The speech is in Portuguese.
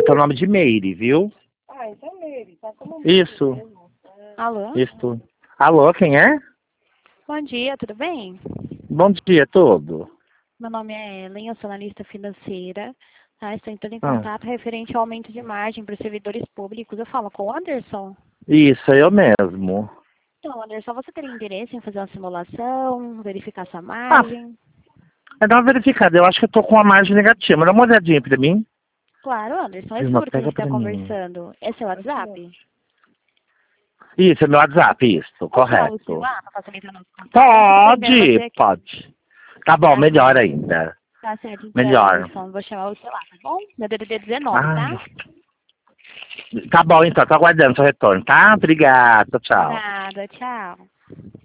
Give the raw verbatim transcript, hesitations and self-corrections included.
teu nome de Meire, viu? Ah, então Meire, tá como Isso. mesmo. Alô? Isso. Alô, quem é? Bom dia, tudo bem? Bom dia, todo. Meu nome é Ellen, eu sou analista financeira. Tá? Estou entrando em Ah. contato referente ao aumento de margem para os servidores públicos. Eu falo com o Anderson. Isso, eu mesmo. Então, Anderson, você teria interesse em fazer uma simulação, verificar sua Ah, margem? é dar uma verificada. Eu acho que eu tô com uma margem negativa. Dá uma olhadinha pra mim. Claro, Anderson, esse Irmã, número que a pega gente está pra mim. conversando é seu WhatsApp? Isso, é meu WhatsApp, isso, Posso chamar você correto. lá para facilitar nosso contato? Eu não tô entendendo você Pode, aqui. pode. Tá bom, Tá melhor certo. ainda. Tá certo, então, Melhor. Anderson. Vou chamar você lá, tá bom? Meu D D D dezenove, Ai. tá? Tá bom, então, tô aguardando seu retorno, tá? Obrigado, tchau. Nada, tchau.